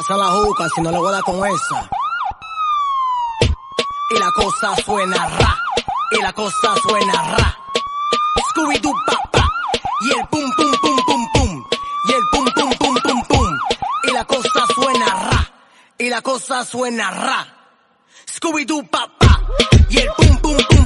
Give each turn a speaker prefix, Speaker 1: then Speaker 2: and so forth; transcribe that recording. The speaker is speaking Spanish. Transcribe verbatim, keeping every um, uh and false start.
Speaker 1: Pasa la juca si no le voy a dar con esa. Y la cosa suena ra. Y la cosa suena ra. Scooby-Doo pa pa. Y el pum pum pum pum pum. Y el pum pum pum pum pum. Y la cosa suena ra. Y la cosa suena ra. Scooby-Doo pa pa. Y el pum pum pum.